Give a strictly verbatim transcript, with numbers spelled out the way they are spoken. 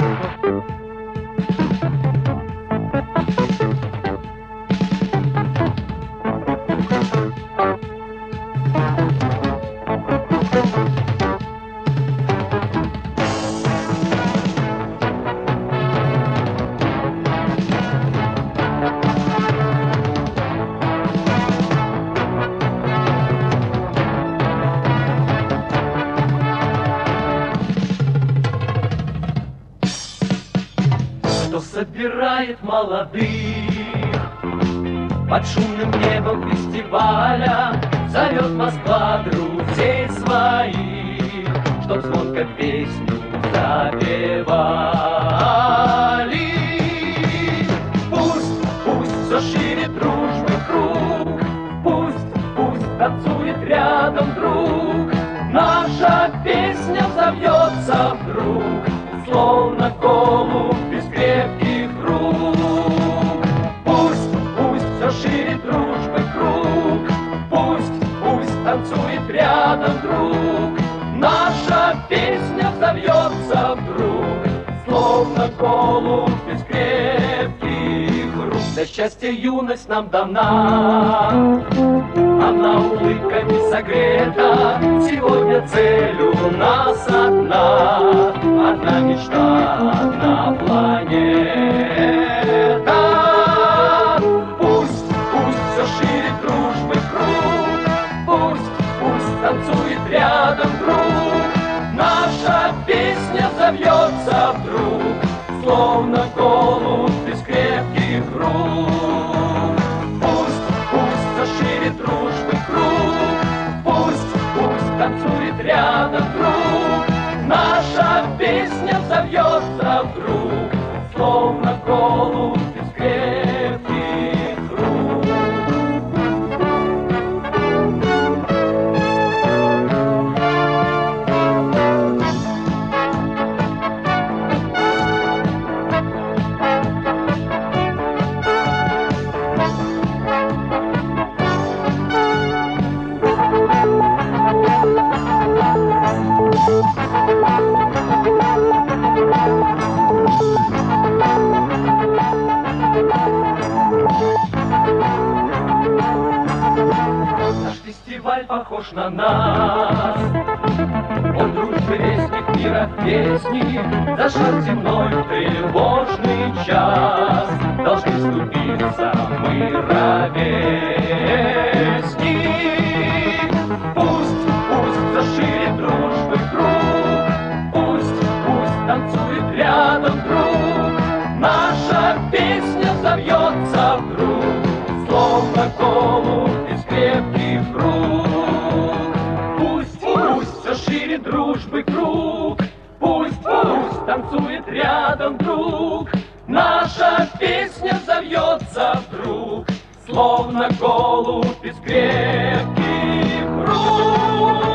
Кто собирает молодых под шумным небом фестиваля, зовет Москва друзей своих, чтоб звонко песню запевали. Пусть, пусть все шире дружбы круг, пусть, пусть танцует рядом друг, наша песня взовьется вдруг, словно голубь без крепких рук. Пусть, пусть все шире дружбы круг, пусть, пусть танцует рядом друг, наша песня взовьется вдруг, словно голубь без крепких рук. Для счастья юность нам дана, она улыбками согрета, сегодня цель у нас одна, одна мечта, одна планета. Пусть, пусть все шире дружбы круг, пусть, пусть танцует рядом друг, наша песня взовьется вдруг, словно голубь без крепких рук. Пусть, пусть все шире дружбы круг, пусть, пусть танцует рядом друг, наша песня взовьется вдруг, словно голубь без крепких рук. Наш фестиваль похож на нас, он дружбы вестник мира песни, за шар земной в тревожный час должны вступиться мы ровесники. Пусть, пусть зашире дружбы круг, пусть, пусть танцует рядом друг, наша песня взовьется вдруг, словно голубь из крепких рук. Пусть, пусть все шире дружбы круг, пусть, пусть танцует рядом друг, наша песня взовьется вдруг, словно голубь из крепких рук.